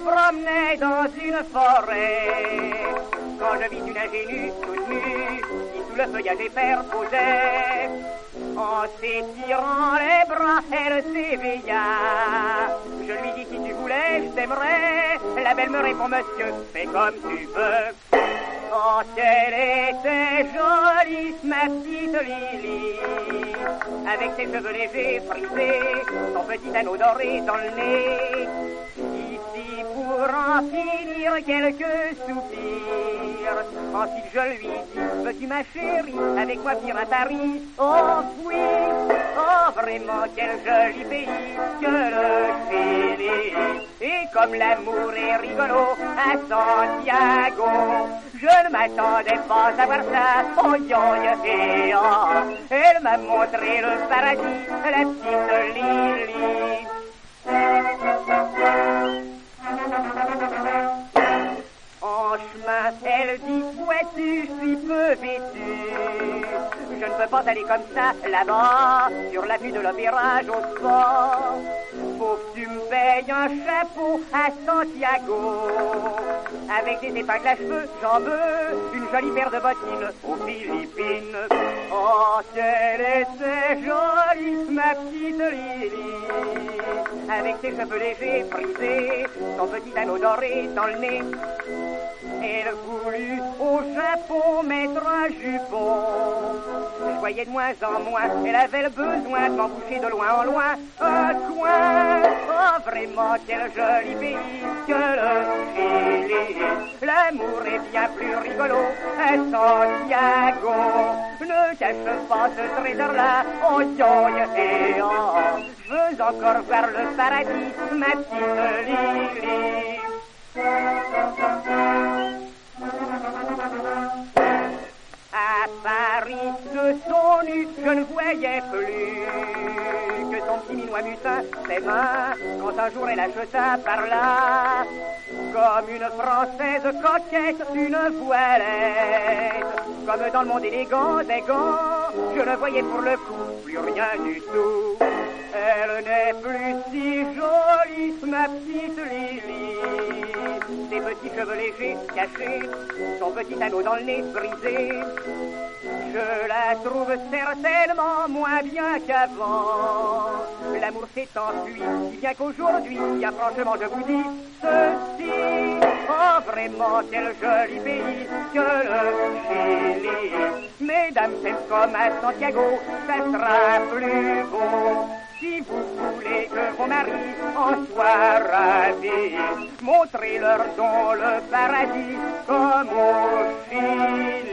promenait dans une forêt, quand je vis une ingénue toute nue, qui sous le feuillage éperposait. En s'étirant les bras, elle s'éveilla. Je lui dis, si tu voulais, je t'aimerais. La belle me répond, monsieur, fais comme tu veux. Oh, qu'elle était jolie, ma petite Lily, avec ses cheveux légers frisés, son petit anneau doré dans le nez. Ici, pour en finir, quelques soupirs. Ensuite, je lui dis, veux-tu ma chérie, avec moi venir à Paris? Oh oui, oh vraiment, quel joli pays que le Chili. Et comme l'amour est rigolo à Santiago, je ne m'attendais pas à voir ça. Oh, et oh, elle m'a montré le paradis, la petite Lily. En chemin, elle dit, vois-tu, je suis peu vêtue. Je ne peux pas aller comme ça, là-bas, sur la vue de l'opéra Josport. Faut que tu me payes un chapeau à Santiago, avec des épingles à cheveux, j'en veux une jolie paire de bottines aux Philippines. Oh, qu'elle était jolie, ma petite Lily, avec ses cheveux légers frisés, son petit anneau doré dans le nez. Elle voulut au chapeau mettre un jupon. Je voyais de moins en moins, elle avait le besoin de m'emboucher de loin en loin un coin. Oh, vraiment, quel joli pays que le Chili. L'amour est bien plus rigolo à Santiago. Ne cache pas ce trésor-là, oh, et oh. Je veux encore voir le paradis, ma petite Lily. À Paris, de son nu, je ne voyais plus que son petit minois mutin, ses mains, quand un jour elle acheta par là, comme une Française coquette, une voilette, comme dans le monde élégant des gants, je ne voyais pour le coup plus rien du tout. Elle n'est plus si jolie, ma petite Lily. Ses petits cheveux légers cachés, son petit anneau dans le nez brisé. Je la trouve certainement moins bien qu'avant. L'amour s'est enfui, si bien qu'aujourd'hui, bien franchement je vous dis ceci. Oh, vraiment, quel joli pays que le Chili. Mesdames, c'est comme à Santiago, ça sera plus beau. Si vous voulez que vos maris en soient ravis, montrez-leur dans le paradis comme au Chili.